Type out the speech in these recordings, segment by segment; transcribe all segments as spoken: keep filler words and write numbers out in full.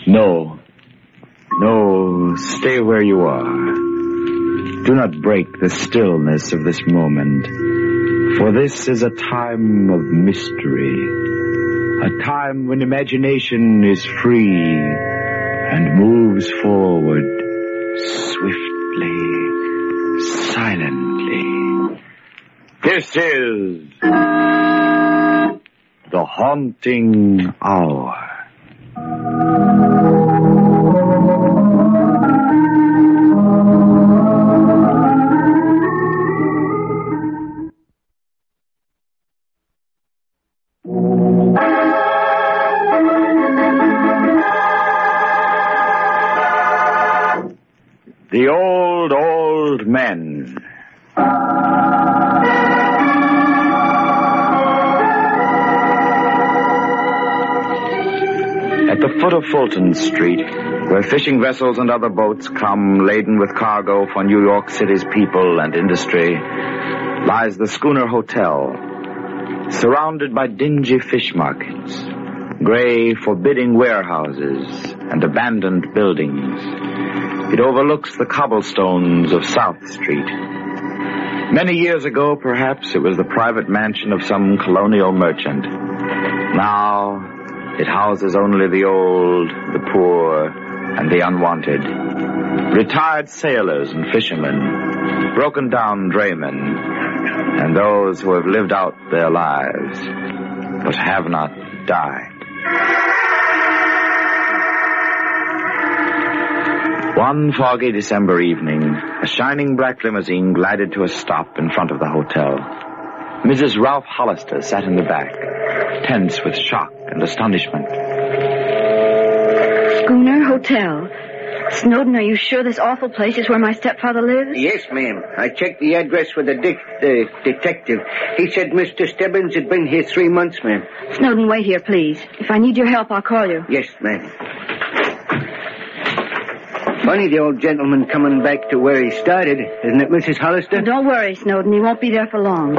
No. No, stay where you are. Do not break the stillness of this moment, for this is a time of mystery, a time when imagination is free and moves forward swiftly, silently. This is the haunting hour. The Old, Old Men. At the foot of Fulton Street, where fishing vessels and other boats come laden with cargo for New York City's people and industry, lies the Schooner Hotel, surrounded by dingy fish markets, gray, forbidding warehouses, and abandoned buildings. It overlooks the cobblestones of South Street. Many years ago, perhaps, it was the private mansion of some colonial merchant. Now, it houses only the old, the poor, and the unwanted. Retired sailors and fishermen, broken-down draymen, and those who have lived out their lives, but have not died. One foggy December evening, a shining black limousine glided to a stop in front of the hotel. Missus Ralph Hollister sat in the back, tense with shock and astonishment. Schooner Hotel. Snowden, are you sure this awful place is where my stepfather lives? Yes, ma'am. I checked the address with the dic- the detective. He said Mister Stebbins had been here three months, ma'am. Snowden, wait here, please. If I need your help, I'll call you. Yes, ma'am. Funny the old gentleman coming back to where he started, isn't it, Missus Hollister? Well, don't worry, Snowden. He won't be there for long.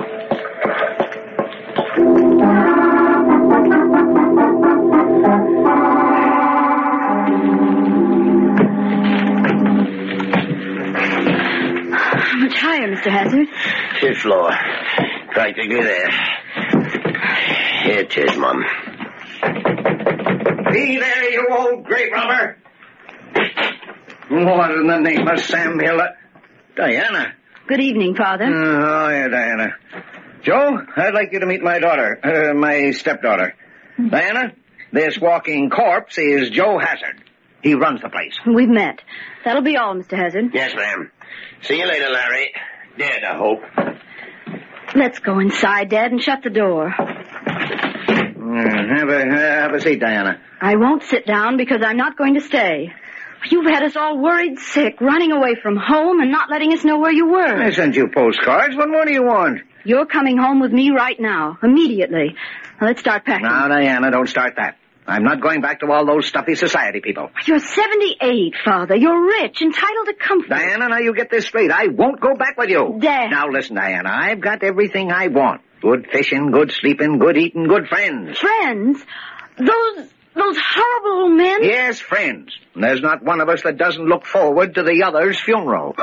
How much higher, Mister Hazard? Fifth floor. Practically there. Here it is, Mum. Be there, you old grave robber! What in the name of Sam Hill? Diana. Good evening, Father. Oh, yeah, Diana. Joe, I'd like you to meet my daughter, uh, my stepdaughter. Mm-hmm. Diana, this walking corpse is Joe Hazard. He runs the place. We've met. That'll be all, Mister Hazard. Yes, ma'am. See you later, Larry. Dead, I hope. Let's go inside, Dad, and shut the door. Mm, have a, uh, have a seat, Diana. I won't sit down because I'm not going to stay. You've had us all worried sick, running away from home and not letting us know where you were. I sent you postcards. What more do you want? You're coming home with me right now, immediately. Now, let's start packing. Now, Diana, don't start that. I'm not going back to all those stuffy society people. You're seventy-eight, Father. You're rich, entitled to comfort. Diana, now you get this straight. I won't go back with you. Dad. Now, listen, Diana, I've got everything I want. Good fishing, good sleeping, good eating, good friends. Friends? Those... Those horrible old men? Yes, friends. And there's not one of us that doesn't look forward to the other's funeral.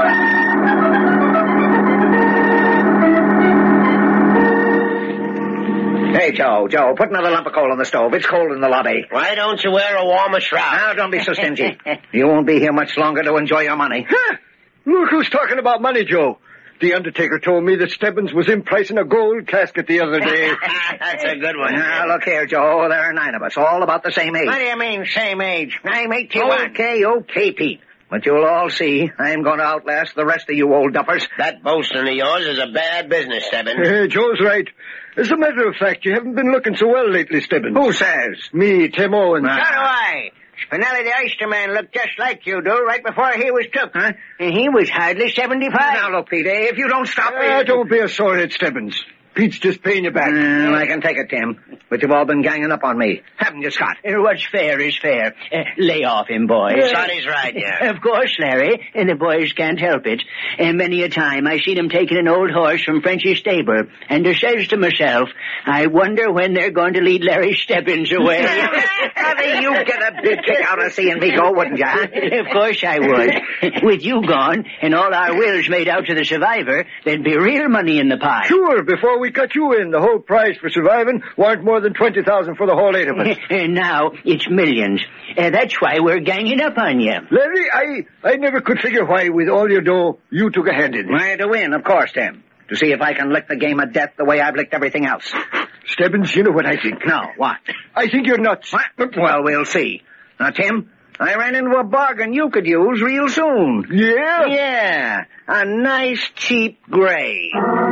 Hey, Joe, Joe, put another lump of coal on the stove. It's cold in the lobby. Why don't you wear a warmer shroud? Now, don't be so stingy. You won't be here much longer to enjoy your money. Huh? Look who's talking about money, Joe. The undertaker told me that Stebbins was in price in a gold casket the other day. That's a good one. Now, look here, Joe. There are nine of us, all about the same age. What do you mean, same age? I'm eighty-one. Okay, okay, Pete. But you'll all see, I'm going to outlast the rest of you old duffers. That boasting of yours is a bad business, Stebbins. Hey, Joe's right. As a matter of fact, you haven't been looking so well lately, Stebbins. Who says? Me, Tim Owens. So do I. Spinelli the Oysterman looked just like you do right before he was took. Huh? And he was hardly seventy-five. Now, look, Pete, if you don't stop me... Uh, don't be a sorehead, Stebbins. Pete's just paying you back. Mm, I can take it, Tim. But you've all been ganging up on me. Haven't you, Scott? Uh, What's fair is fair. Uh, lay off him, boys. Scotty's right, yeah. Of course, Larry, and the boys can't help it. And many a time I seen him taking an old horse from Frenchy's stable, and I says to myself, I wonder when they're going to lead Larry Stebbins away. Harvey, you'd get a big kick out of seeing me go, wouldn't you? Of course I would. With you gone, and all our wills made out to the survivor, there'd be real money in the pie. Sure, before we cut you in, the whole price for surviving weren't more than twenty thousand for the whole eight of us. And now it's millions. Uh, that's why we're ganging up on you. Larry, I, I never could figure why, with all your dough, you took a hand in it. Why, to win, of course, Tim. To see if I can lick the game of death the way I've licked everything else. Stebbins, you know what I think. No, what? I think you're nuts. What? Well, we'll see. Now, Tim, I ran into a bargain you could use real soon. Yeah? Yeah, a nice cheap gray.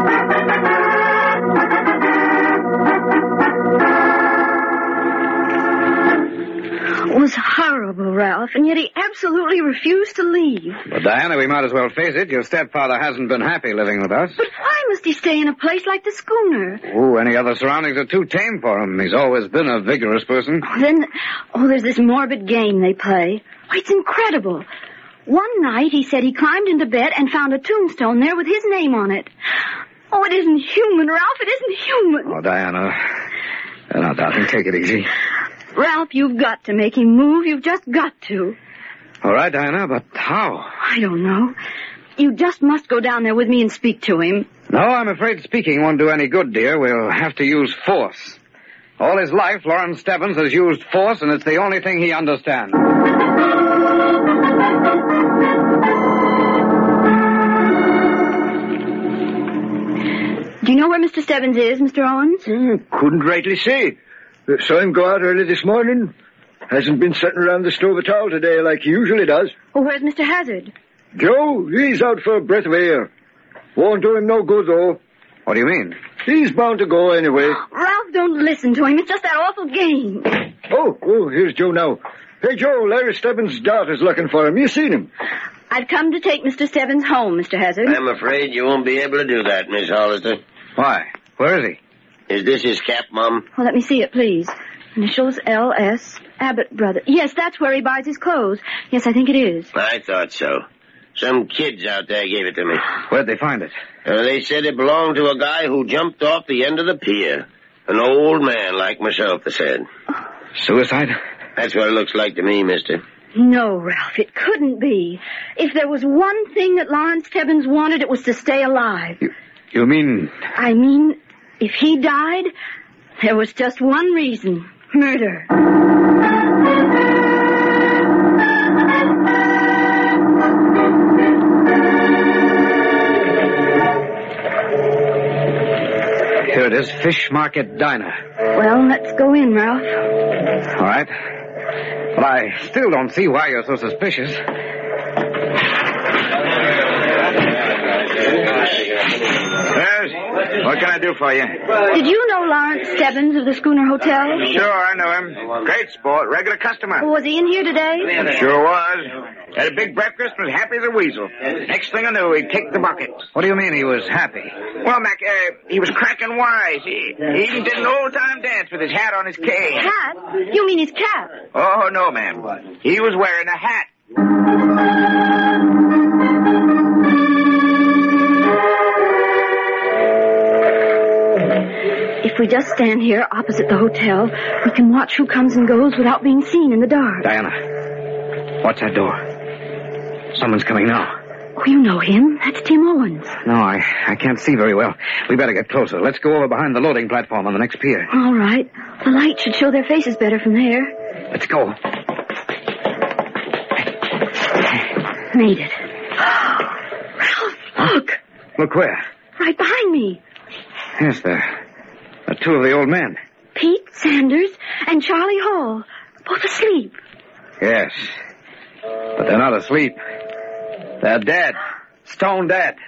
It was horrible, Ralph, and yet he absolutely refused to leave. But, Diana, we might as well face it. Your stepfather hasn't been happy living with us. But why must he stay in a place like the schooner? Oh, any other surroundings are too tame for him. He's always been a vigorous person. Then, oh, there's this morbid game they play. Oh, it's incredible. One night he said he climbed into bed and found a tombstone there with his name on it. Oh, it isn't human, Ralph. It isn't human. Oh, Diana. Now, darling, take it easy. Ralph, you've got to make him move. You've just got to. All right, Diana, but how? I don't know. You just must go down there with me and speak to him. No, I'm afraid speaking won't do any good, dear. We'll have to use force. All his life, Lawrence Stebbins has used force, and it's the only thing he understands. Do you know where Mister Stebbins is, Mister Owens? Hmm, couldn't rightly say. Uh, Saw him go out early this morning. Hasn't been sitting around the stove at all today like he usually does. Well, where's Mister Hazard? Joe, he's out for a breath of air. Won't do him no good, though. What do you mean? He's bound to go anyway. Ralph, don't listen to him. It's just that awful game. Oh, oh, here's Joe now. Hey, Joe, Larry Stebbins' daughter's looking for him. You seen him? I've come to take Mister Stebbins home, Mister Hazard. I'm afraid you won't be able to do that, Miss Hollister. Why? Where is he? Is this his cap, Mom? Well, let me see it, please. Initials L S Abbott Brothers. Yes, that's where he buys his clothes. Yes, I think it is. I thought so. Some kids out there gave it to me. Where'd they find it? Uh, they said it belonged to a guy who jumped off the end of the pier. An old man like myself, they said. Suicide? That's what it looks like to me, mister. No, Ralph, it couldn't be. If there was one thing that Lawrence Stebbins wanted, it was to stay alive. You, you mean... I mean, if he died, there was just one reason. Murder. Here it is, Fish Market Diner. Well, let's go in, Ralph. All right. But I still don't see why you're so suspicious. Yes? What can I do for you? Did you know Lawrence Stebbins of the Schooner Hotel? Sure, I know him. Great sport, regular customer. Was he in here today? Sure was. Had a big breakfast, was happy as a weasel. Next thing I knew, he kicked the bucket. What do you mean he was happy? Well, Mac, uh, he was cracking wise. He, he even did an old-time dance with his hat on his cane. Hat? You mean his cap? Oh, no, ma'am. He was wearing a hat. If we just stand here opposite the hotel, we can watch who comes and goes without being seen in the dark. Diana, watch that door. Someone's coming now. Oh, you know him. That's Tim Owens. No, I, I can't see very well. We better get closer. Let's go over behind the loading platform on the next pier. All right. The light should show their faces better from there. Let's go. Made it. Ralph, look. Look where? Right behind me. Yes, there. Are two of the old men. Pete Sanders and Charlie Hall. Both asleep. Yes. But they're not asleep. They're dead. Stone dead.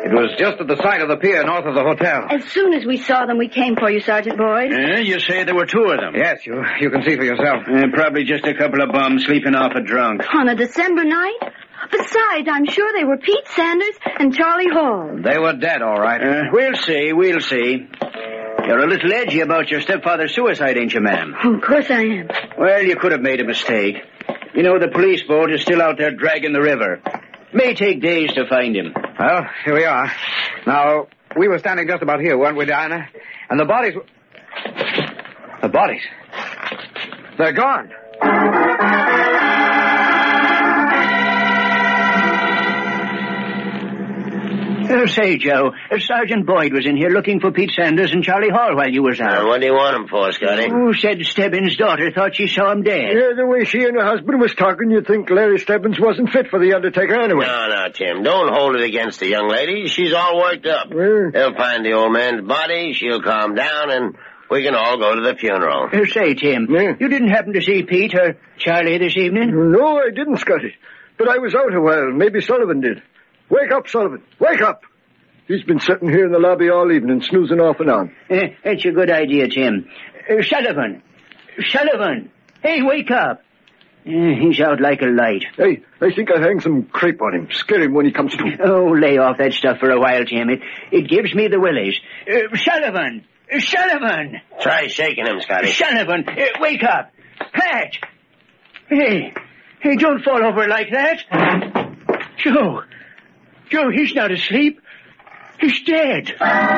It was just at the side of the pier north of the hotel. As soon as we saw them, we came for you, Sergeant Boyd. Uh, you say there were two of them? Yes, you you can see for yourself. Uh, probably just a couple of bums sleeping off a drunk. On a December night? Besides, I'm sure they were Pete Sanders and Charlie Hall. They were dead, all right. Uh, we'll see, we'll see. You're a little edgy about your stepfather's suicide, ain't you, ma'am? Oh, of course I am. Well, you could have made a mistake. You know, the police boat is still out there dragging the river. May take days to find him. Well, here we are. Now, we were standing just about here, weren't we, Diana? And the bodies were... The bodies? They're gone. Uh, say, Joe, uh, Sergeant Boyd was in here looking for Pete Sanders and Charlie Hall while you was out. Uh, what do you want him for, Scotty? Oh, said Stebbins' daughter thought she saw him dead. Yeah, the way she and her husband was talking, you'd think Larry Stebbins wasn't fit for the undertaker anyway. No, no, Tim. Don't hold it against the young lady. She's all worked up. Well, They'll find the old man's body, she'll calm down, and we can all go to the funeral. Uh, say, Tim, Yeah. you didn't happen to see Pete or Charlie this evening? no, I didn't, Scotty. But I was out a while. Maybe Sullivan did. Wake up, Sullivan. Wake up. He's been sitting here in the lobby all evening, snoozing off and on. Uh, that's a good idea, Tim. Uh, Sullivan! Sullivan! Hey, wake up! Uh, he's out like a light. Hey, I think I'll hang some crepe on him. Scare him when he comes to. Oh, lay off that stuff for a while, Tim. It, it gives me the willies. Uh, Sullivan! Uh, Sullivan! Try shaking him, Scotty. Sullivan! Uh, wake up! Pat! Hey, hey, don't fall over like that. Joe! Joe, he's not asleep. He's dead.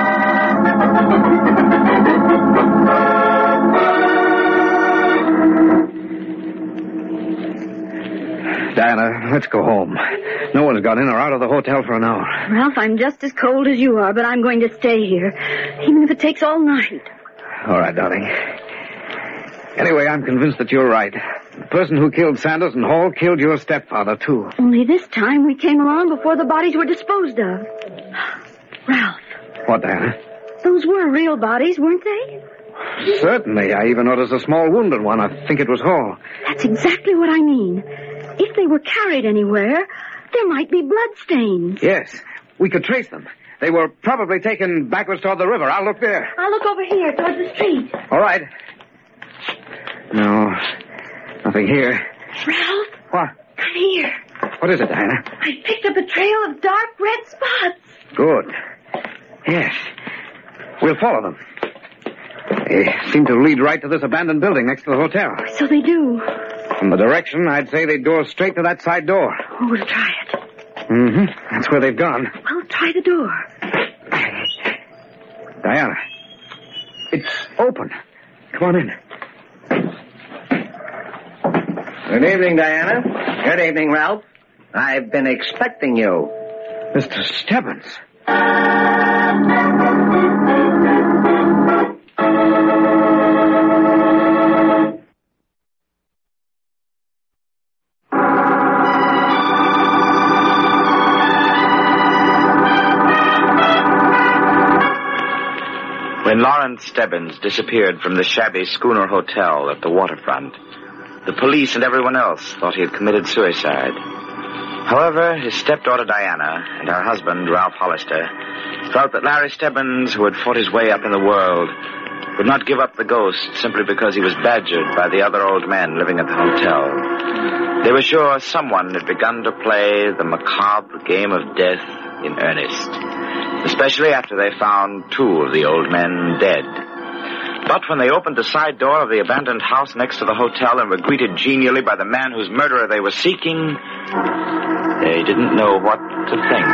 Diana, let's go home. No one's got in or out of the hotel for an hour. Ralph, I'm just as cold as you are, but I'm going to stay here, even if it takes all night. All right, darling. Anyway, I'm convinced that you're right. The person who killed Sanders and Hall killed your stepfather, too. Only this time we came along before the bodies were disposed of. Ralph, What, Diana? those were real bodies, weren't they? Certainly. I even noticed a small wound in one. I think it was Hall. That's exactly what I mean. If they were carried anywhere, there might be bloodstains. Yes, we could trace them. They were probably taken backwards toward the river. I'll look there. I'll look over here, towards the street. All right. No, nothing here. Ralph, What? come here. What is it, Diana? I picked up a trail of dark red spots. Good. Yes. We'll follow them. They seem to lead right to this abandoned building next to the hotel. So they do. From the direction, I'd say they'd go straight to that side door. Oh, we'll try it. Mm-hmm. That's where they've gone. Well, try the door. Diana, it's open. Come on in. Good evening, Diana. Good evening, Ralph. I've been expecting you. Mister Stebbins. When Lawrence Stebbins disappeared from the shabby schooner hotel at the waterfront, the police and everyone else thought he had committed suicide. However, his stepdaughter Diana and her husband, Ralph Hollister, felt that Larry Stebbins, who had fought his way up in the world, would not give up the ghost simply because he was badgered by the other old men living at the hotel. They were sure someone had begun to play the macabre game of death in earnest, especially after they found two of the old men dead. But when they opened the side door of the abandoned house next to the hotel and were greeted genially by the man whose murderer they were seeking, they didn't know what to think.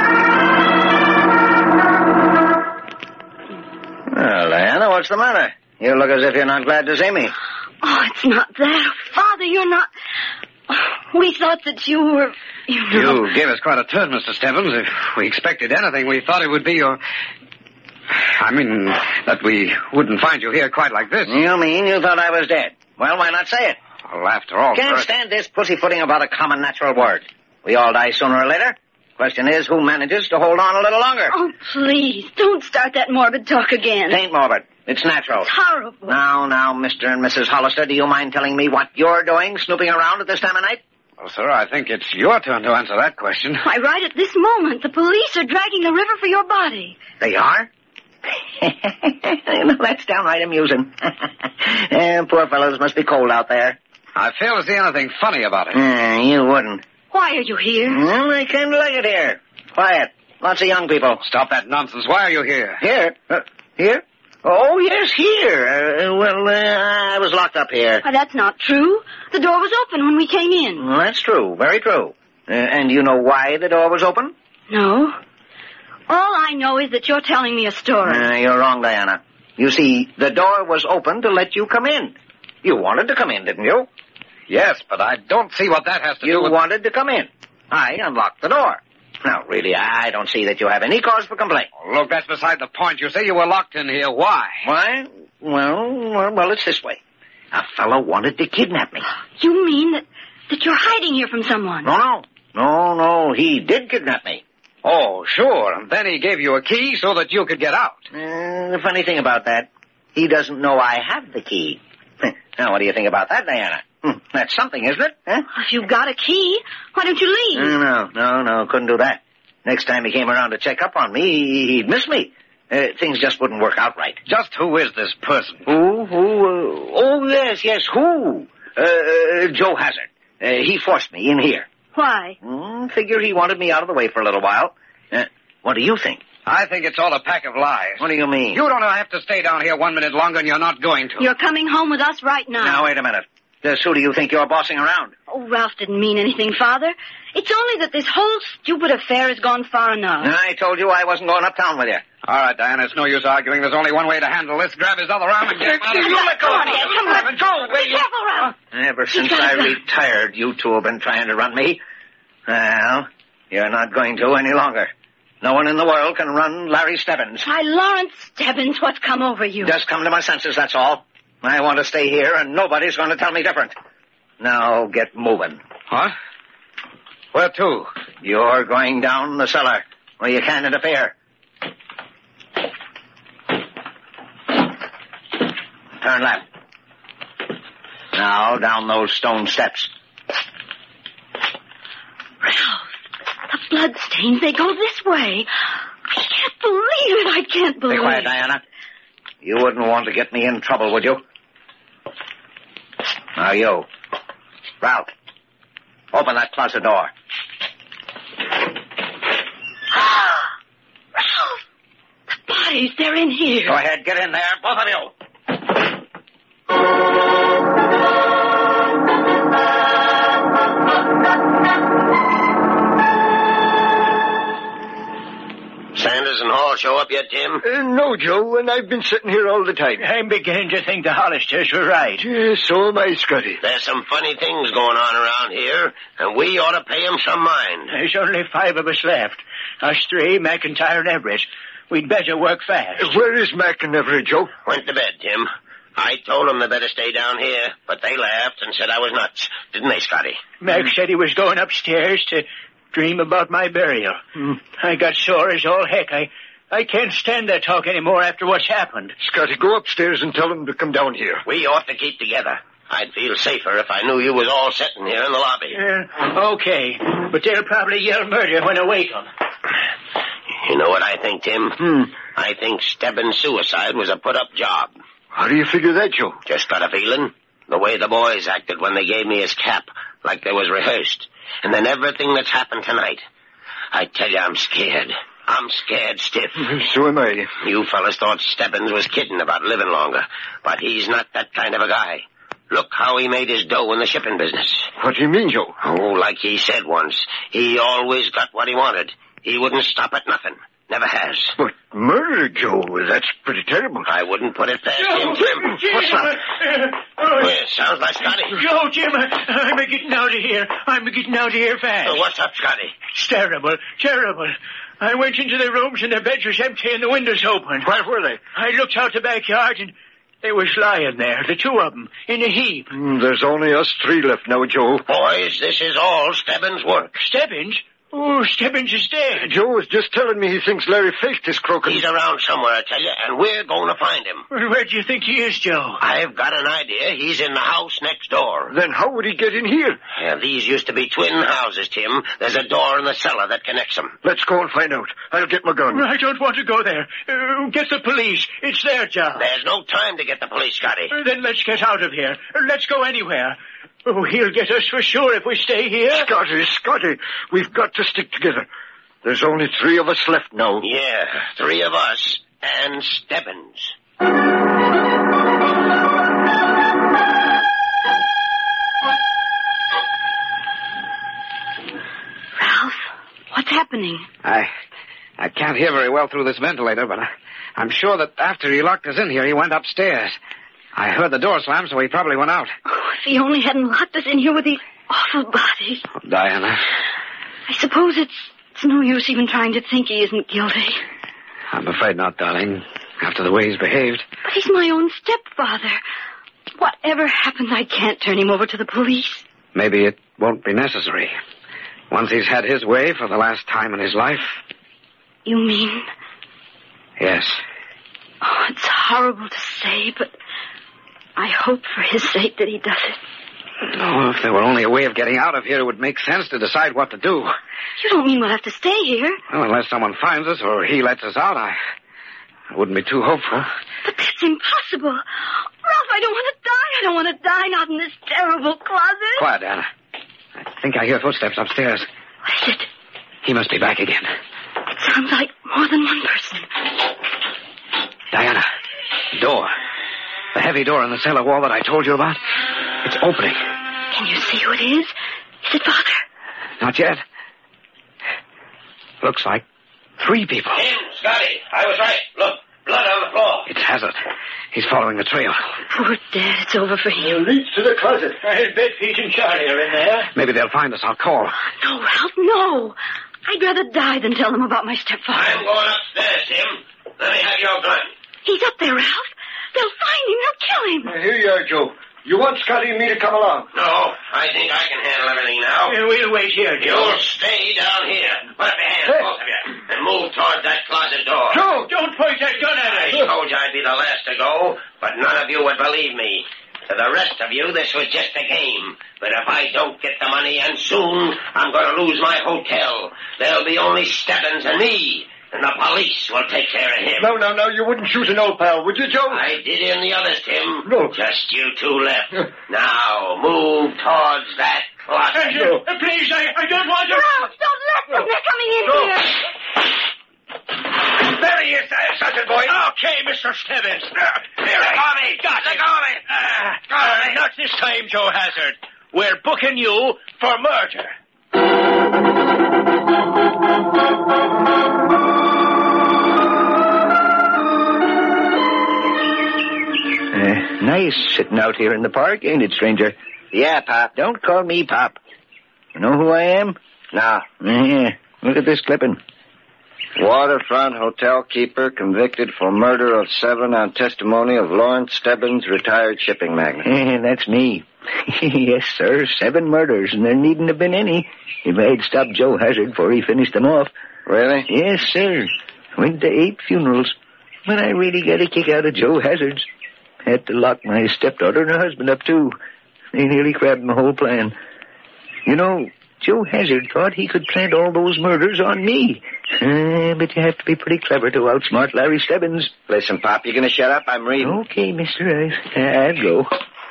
Well, Diana, what's the matter? You look as if you're not glad to see me. Oh, it's not that. Father, you're not... We thought that you were... You know... You gave us quite a turn, Mister Stebbins. If we expected anything, we thought it would be your... I mean, that we wouldn't find you here quite like this. You mean you thought I was dead? Well, why not say it? Well, after all... Can't sir- stand this pussyfooting about a common natural word. We all die sooner or later. Question is, who manages to hold on a little longer? Oh, please, don't start that morbid talk again. It ain't morbid. It's natural. It's horrible. Now, now, Mister and Missus Hollister, do you mind telling me what you're doing snooping around at this time of night? Well, sir, I think it's your turn to answer that question. Why, right at this moment, the police are dragging the river for your body. They are? No, that's downright amusing. uh, poor fellows must be cold out there. I fail to see anything funny about it. Uh, you wouldn't. Why are you here? Well, I kind of like it here. Quiet. Lots of young people. Stop that nonsense. Why are you here? Here? Uh, here? Oh, yes, here. Uh, well, uh, I was locked up here. Why, that's not true. The door was open when we came in. Well, that's true. Very true. Uh, and you know why the door was open? No. All I know is that you're telling me a story. Uh, you're wrong, Diana. You see, the door was open to let you come in. You wanted to come in, didn't you? Yes, but I don't see what that has to you do with... You wanted to come in. I unlocked the door. Now, really, I don't see that you have any cause for complaint. Oh, look, that's beside the point. You say you were locked in here. Why? Why? Well, well, well, it's this way. A fellow wanted to kidnap me. You mean that, that you're hiding here from someone? No, no. No, no, he did kidnap me. Oh, sure. And then he gave you a key so that you could get out. Uh, the funny thing about that, he doesn't know I have the key. Now, what do you think about that, Diana? Hmm, that's something, isn't it? Huh? If you've got a key, why don't you leave? Uh, no, no, no, couldn't do that. Next time he came around to check up on me, he'd miss me. Uh, things just wouldn't work out right. Just who is this person? Who? Who? Uh, oh, yes, yes, who? Uh, uh, Joe Hazard. Uh, he forced me in here. Why? Mm, figure he wanted me out of the way for a little while. Uh, what do you think? I think it's all a pack of lies. What do you mean? You don't have to stay down here one minute longer, and you're not going to. You're coming home with us right now. Now, wait a minute. Just who do you think you're bossing around? Oh, Ralph didn't mean anything, Father. It's only that this whole stupid affair has gone far enough. I told you I wasn't going uptown with you. All right, Diana, it's no use arguing. There's only one way to handle this. Grab his other arm and get him out of here. You let go of me. Come on, Go, will Be you? careful, Ralph. Ever since I retired, you two have been trying to run me. Well, you're not going to any longer. No one in the world can run Larry Stebbins. Why, Lawrence Stebbins, what's come over you? Just come to my senses, that's all. I want to stay here, and nobody's going to tell me different. Now, get moving. What? Where to? You're going down the cellar, where you can't interfere. Turn left. Now, down those stone steps. Ralph, the bloodstains, they go this way. I can't believe it, I can't believe it. Be quiet, Diana. You wouldn't want to get me in trouble, would you? Now, you. Ralph, open that closet door. Ralph, the bodies, they're in here. Go ahead, get in there, both of you. Sanders and Hall show up yet, Tim? Uh, no, Joe, and I've been sitting here all the time. I'm beginning to think the Hollisters were right. Uh, so am I, Scotty. There's some funny things going on around here, and we ought to pay 'em some mind. There's only five of us left. Us three, McIntyre and Everett. We'd better work fast. Uh, where is Mac and Everett, Joe? Went to bed, Tim. I told 'em they better stay down here, but they laughed and said I was nuts. Didn't they, Scotty? Mac said he was going upstairs to dream about my burial. Hmm. I got sore as all heck. I I can't stand that talk anymore after what's happened. Scotty, go upstairs and tell them to come down here. We ought to keep together. I'd feel safer if I knew you was all sitting here in the lobby. Uh, okay, but they'll probably yell murder when I wake 'em. You know what I think, Tim? Hmm. I think Stebbins' suicide was a put-up job. How do you figure that, Joe? Just got a feeling. The way the boys acted when they gave me his cap, like they was rehearsed. And then everything that's happened tonight. I tell you, I'm scared. I'm scared stiff. So am I. You fellas thought Stebbins was kidding about living longer, but he's not that kind of a guy. Look how he made his dough in the shipping business. What do you mean, Joe? Oh, like he said once, he always got what he wanted. He wouldn't stop at nothing. Never has. But murder, Joe, that's pretty terrible. I wouldn't put it past Joe, him, Jim. Jim, What's that? uh, oh, Oh, yeah, sounds like Scotty. Joe, Jim, I, I'm getting out of here. I'm getting out of here fast. Oh, what's up, Scotty? It's terrible, terrible. I went into the rooms and the beds was empty and the windows open. Where were they? I looked out the backyard and they was lying there, the two of them, in a heap. Mm, there's only us three left now, Joe. Boys, this is all Stebbins' work. Stebbins? Oh, Stebbins is dead. Joe was just telling me he thinks Larry faked his croaking. He's around somewhere, I tell you, and we're going to find him. Well, where do you think he is, Joe? I've got an idea. He's in the house next door. Then how would he get in here? Yeah, these used to be twin houses, Tim. There's a door in the cellar that connects them. Let's go and find out. I'll get my gun. I don't want to go there. Uh, get the police. It's their job. There's no time to get the police, Scotty. Uh, then let's get out of here. Uh, let's go anywhere. Oh, he'll get us for sure if we stay here. Scotty, Scotty, we've got to stick together. There's only three of us left now. Yeah, three of us and Stebbins. Ralph, what's happening? I I can't hear very well through this ventilator, but I, I'm sure that after he locked us in here, he went upstairs. I heard the door slam, so he probably went out. Oh, if he only hadn't locked us in here with these awful bodies. Oh, Diana. I suppose it's, it's no use even trying to think he isn't guilty. I'm afraid not, darling, after the way he's behaved. But he's my own stepfather. Whatever happens, I can't turn him over to the police. Maybe it won't be necessary. Once he's had his way for the last time in his life. You mean? Yes. Oh, it's horrible to say, but I hope for his sake that he does it. Oh, if there were only a way of getting out of here, it would make sense to decide what to do. You don't mean we'll have to stay here? Well, unless someone finds us or he lets us out, I, I wouldn't be too hopeful. But that's impossible. Ralph, I don't want to die. I don't want to die, not in this terrible closet. Quiet, Anna. I think I hear footsteps upstairs. What is it? He must be back again. It sounds like more than one person. Diana, door. The heavy door in the cellar wall that I told you about. It's opening. Can you see who it is? Is it Father? Not yet. Looks like three people. Tim, Scotty, I was right. Look, blood on the floor. It's Hazard. He's following the trail. Poor Dad, it's over for him. It leads to the closet. I'll bet Pete and Charlie are in there. Maybe they'll find us. I'll call. No, Ralph, no. I'd rather die than tell them about my stepfather. I'm going upstairs, Tim. Let me have your gun. He's up there, Ralph. They'll find him. They'll kill him. Uh, here you are, Joe. You want Scotty and me to come along? No, I think I can handle everything now. Uh, we'll wait here, Joe. You'll stay down here. Put up your hands, Hey. both of you, and move towards that closet door. Joe! Don't point that gun at I us. told you I'd be the last to go, but none of you would believe me. To the rest of you, this was just a game. But if I don't get the money, and soon, I'm going to lose my hotel. There'll be only Stebbins and me, and the police will take care of him. No, no, no, you wouldn't shoot an old pal, would you, Joe? I did in the others, Tim. No. Just you two left. Now, move towards that closet. Uh, uh, please, I, I don't want to... Ralph, don't let them. They're coming in No. here. There he is, there, Sergeant Boyd. Okay, Mister Stebbins. Here, let go of me. Got Let it. go of me. Uh, uh, not this time, Joe Hazard. We're booking you for murder. Uh, nice sitting out here in the park, ain't it, stranger? Yeah, Pop. Don't call me Pop. You know who I am? No. Yeah, look at this clipping. Waterfront hotel keeper convicted for murder of seven on testimony of Lawrence Stebbins, retired shipping magnate. Yeah, that's me. Yes, sir, seven murders, and there needn't have been any if I'd stopped Joe Hazard before he finished them off. Really? Yes, sir. Went to eight funerals, but I really got a kick out of Joe Hazard's. Had to lock my stepdaughter and her husband up, too. They nearly crabbed my whole plan. You know, Joe Hazard thought he could plant all those murders on me. Uh, but you have to be pretty clever to outsmart Larry Stebbins. Listen, Pop, you gonna shut up? I'm reading. Okay, mister, I, I'll go.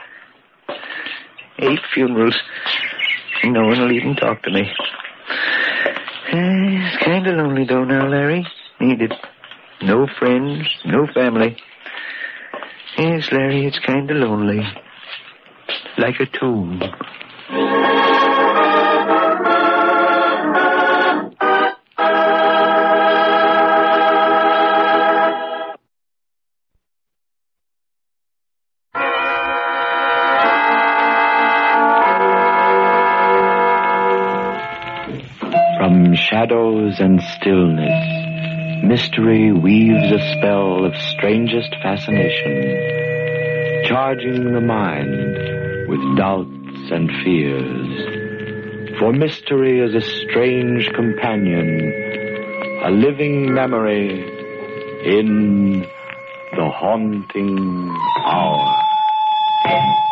Eight funerals. No one will even talk to me. Uh, it's kind of lonely, though, now, Larry. Ain't it? No friends, no family. Yes, Larry, it's kind of lonely. Like a tomb. From shadows and stillness, mystery weaves a spell of strangest fascination, charging the mind with doubts and fears. For mystery is a strange companion, a living memory in the haunting hour.